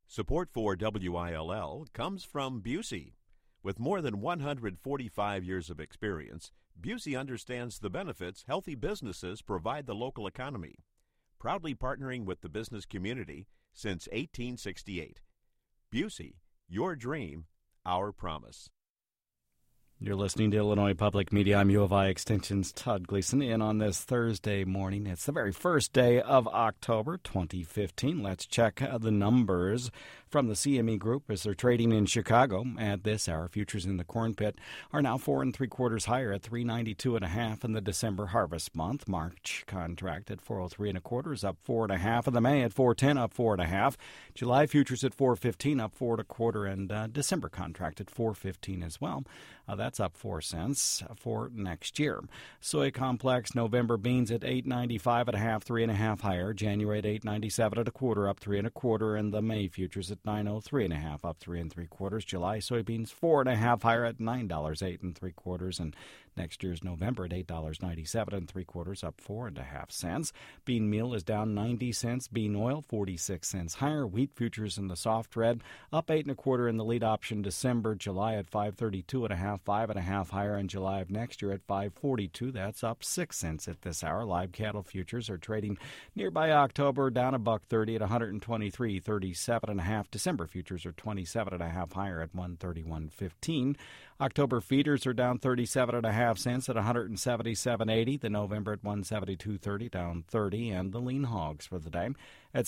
Support for WILL comes from Busey. With more than 145 years of experience, Busey understands the benefits healthy businesses provide the local economy. Proudly partnering with the business community since 1868. Busey, your dream, our promise. You're listening to Illinois Public Media. I'm U of I Extension's Todd Gleason in on this Thursday morning. It's the very first day of October 2015. Let's check the numbers from the CME Group as they're trading in Chicago at this hour. Futures in the corn pit are now 4 3/4 higher at 392.5 in the December harvest month. March contract at 403 1/4 is up 4 1/2, and the May at 410 up 4 1/2. July futures at 415 up 4 1/4, and December contract at 415 as well. That's up 4 cents for next year. Soy complex November beans at 895 1/2, 3 1/2 higher. January at 897 1/4 up 3 1/4, and the May futures at 903 1/2 up 3 3/4. July soybeans 4 1/2 higher at $9 8 3/4, and next year's November at $8.97 3/4 up 4 1/2 cents. Bean meal is down 90 cents. Bean oil 46 cents higher. Wheat futures in the soft red up 8 1/4 in the lead option December. July at 532 1/2, 5 1/2 higher in July of next year at 542. That's up 6 cents at this hour. Live cattle futures are trading nearby October down $1.30 at 123.37 1/2. December futures are 27 1/2 higher at 131.15. October feeders are down 37 1/2 cents at 177.80. The November at 172.30 down 30, and the lean hogs for the day at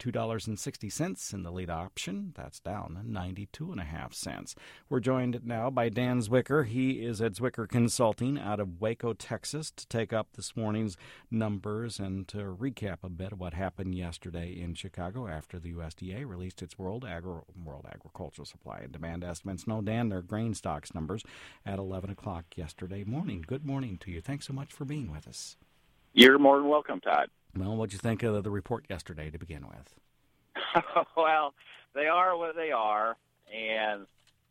$72.60 in the lead option. That's down 92 1/2 cents. We're joined now by Dan Zwicker. He is at Zwicker Consulting out of Waco, Texas, to take up this morning's numbers and to recap a bit of what happened yesterday in Chicago after the USDA released its World Agricultural Supply and Demand estimates. No, Dan, their grain stocks numbers at 11 o'clock yesterday morning. Good morning to you. Thanks so much for being with us. You're more than welcome, Todd. Well, what'd you think of the report yesterday to begin with? Well, they are what they are, and,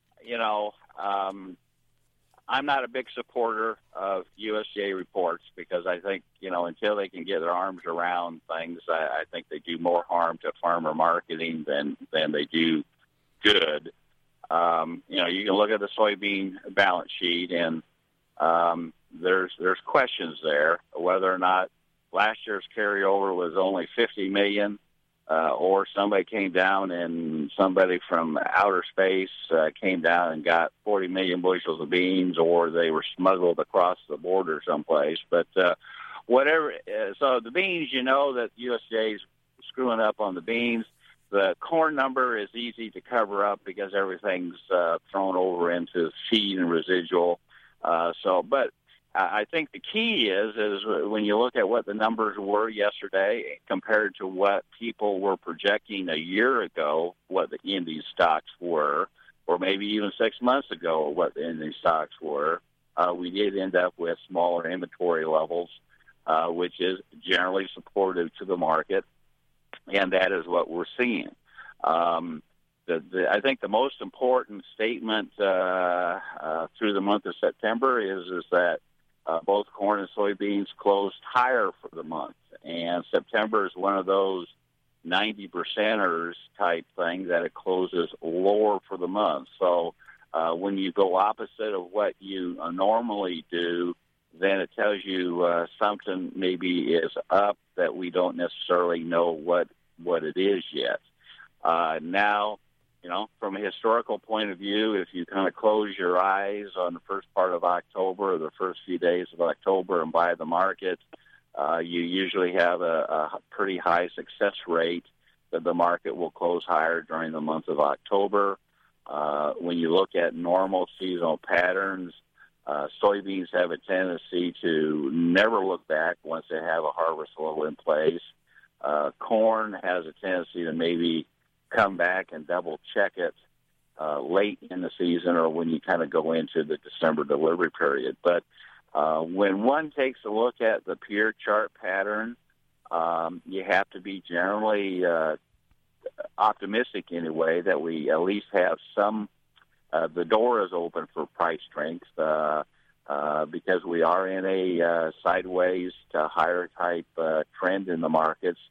I'm not a big supporter of USDA reports because I think, until they can get their arms around things, I think they do more harm to farmer marketing than they do good. You can look at the soybean balance sheet, and there's questions there whether or not last year's carryover was only 50 million, or somebody came down and somebody from outer space came down and got 40 million bushels of beans, or they were smuggled across the border someplace. But whatever. So the beans, that USDA is screwing up on the beans. The corn number is easy to cover up because everything's thrown over into feed and residual. But I think the key is when you look at what the numbers were yesterday compared to what people were projecting a year ago, what the Indian stocks were, or maybe even 6 months ago what the Indian stocks were, we did end up with smaller inventory levels, which is generally supportive to the market, and that is what we're seeing. I think the most important statement through the month of September is that both corn and soybeans closed higher for the month, and September is one of those 90%ers type thing that it closes lower for the month. So when you go opposite of what you normally do, then it tells you something maybe is up that we don't necessarily know what it is yet. Now, from a historical point of view, if you kind of close your eyes on the first part of October or the first few days of October and buy the market, you usually have a pretty high success rate that the market will close higher during the month of October. When you look at normal seasonal patterns, soybeans have a tendency to never look back once they have a harvest level in place. Corn has a tendency to maybe come back and double check it late in the season or when you kind of go into the December delivery period. But when one takes a look at the peer chart pattern, you have to be generally optimistic anyway that we at least have some, the door is open for price strength because we are in a sideways to higher type trend in the markets.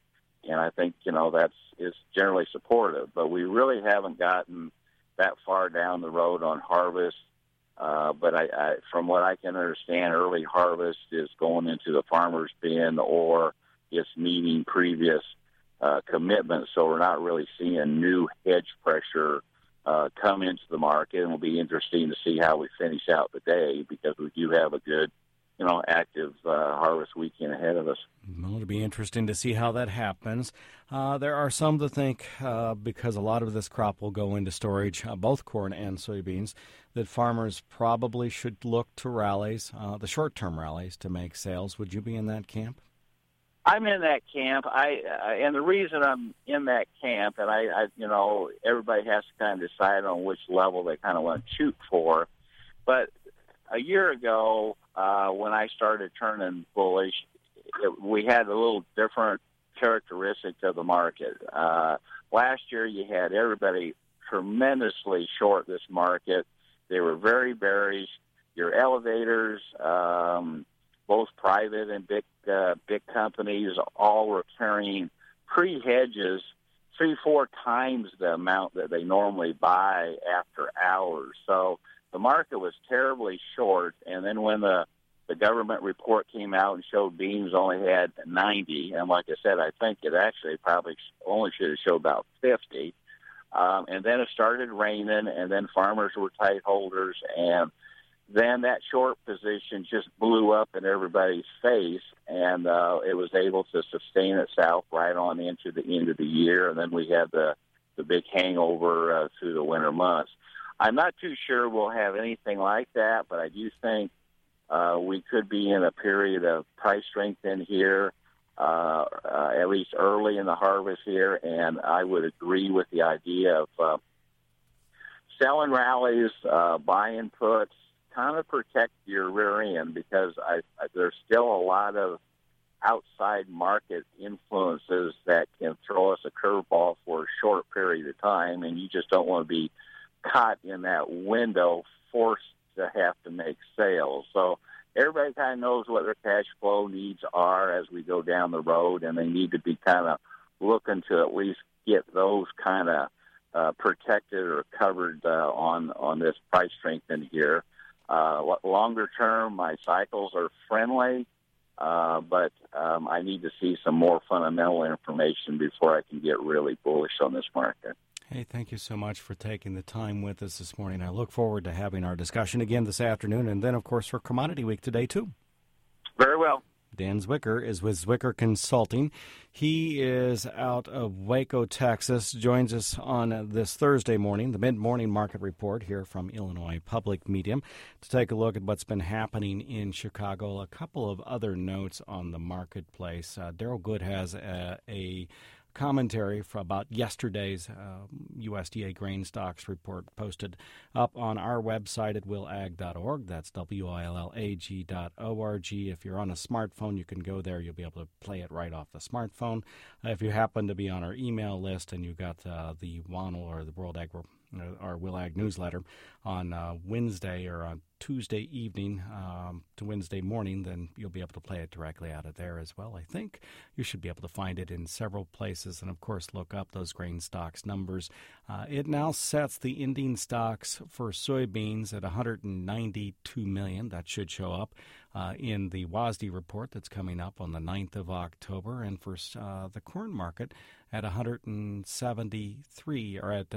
and I think, is generally supportive. But we really haven't gotten that far down the road on harvest. But I, from what I can understand, early harvest is going into the farmer's bin or it's meeting previous commitments. So we're not really seeing new hedge pressure come into the market. And it'll be interesting to see how we finish out the day, because we do have a good, active harvest weekend ahead of us. Well, it'll be interesting to see how that happens. There are some that think, because a lot of this crop will go into storage, both corn and soybeans, that farmers probably should look to rallies, the short-term rallies, to make sales. Would you be in that camp? I'm in that camp. And the reason I'm in that camp, and I everybody has to kind of decide on which level they kind of want to shoot for. But a year ago, when I started turning bullish, we had a little different characteristics of the market. Last year, you had everybody tremendously short this market. They were very bearish. Your elevators, both private and big companies, all were carrying pre-hedges 3-4 times the amount that they normally buy after hours. So the market was terribly short. And then when the government report came out and showed beans only had 90, and like I said, I think it actually probably only should have showed about 50. And then it started raining, and then farmers were tight holders, and then that short position just blew up in everybody's face, and it was able to sustain itself right on into the end of the year, and then we had the big hangover through the winter months. I'm not too sure we'll have anything like that, but I do think we could be in a period of price strength in here, at least early in the harvest here, and I would agree with the idea of selling rallies, buying puts, kind of protect your rear end, because there's still a lot of outside market influences that can throw us a curveball for a short period of time, and you just don't want to be caught in that window, forced to have to make sales. So everybody kind of knows what their cash flow needs are as we go down the road, and they need to be kind of looking to at least get those kind of protected or covered on this price strength in here. Longer term, my cycles are friendly, but I need to see some more fundamental information before I can get really bullish on this market. Hey, thank you so much for taking the time with us this morning. I look forward to having our discussion again this afternoon, and then, of course, for Commodity Week today, too. Very well. Dan Zwicker is with Zwicker Consulting. He is out of Waco, Texas, joins us on this Thursday morning, the mid-morning market report here from Illinois Public Media, to take a look at what's been happening in Chicago. A couple of other notes on the marketplace. Daryl Good has a commentary about yesterday's USDA grain stocks report posted up on our website at willag.org. That's willag.org. If you're on a smartphone, you can go there. You'll be able to play it right off the smartphone. If you happen to be on our email list and you got the WANL or the World Ag our WillAg newsletter on Wednesday or on Tuesday evening to Wednesday morning, then you'll be able to play it directly out of there as well. I think you should be able to find it in several places, and of course look up those grain stocks numbers. It now sets the ending stocks for soybeans at 192 million. That should show up in the WASDE report that's coming up on the 9th of October, and for the corn market at 173 or at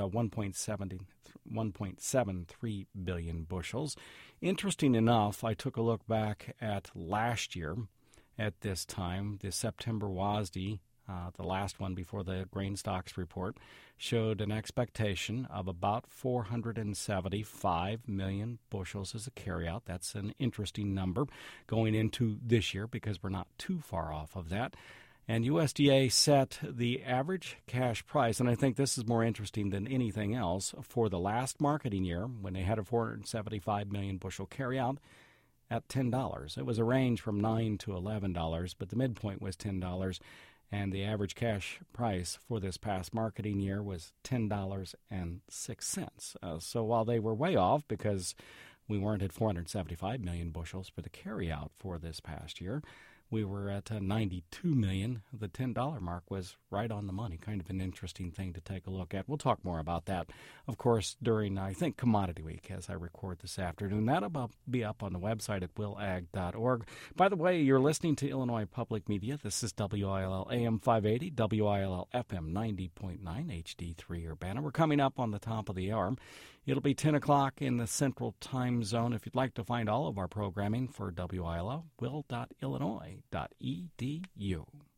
1.73 billion bushels. Interesting enough, I took a look back at last year at this time. The September WASDE, the last one before the grain stocks report, showed an expectation of about 475 million bushels as a carryout. That's an interesting number going into this year because we're not too far off of that. And USDA set the average cash price, and I think this is more interesting than anything else, for the last marketing year when they had a 475 million bushel carryout at $10. It was a range from $9 to $11, but the midpoint was $10, and the average cash price for this past marketing year was $10.06. So while they were way off because we weren't at 475 million bushels for the carryout for this past year, we were at 92 million. The $10 mark was right on the money. Kind of an interesting thing to take a look at. We'll talk more about that, of course, during, I think, Commodity Week as I record this afternoon. That'll be up on the website at willag.org. By the way, you're listening to Illinois Public Media. This is WILL AM 580, WILL FM 90.9, HD3 Urbana. We're coming up on the top of the hour. It'll be 10 o'clock in the Central Time Zone. If you'd like to find all of our programming for WILL, will.illinois.edu.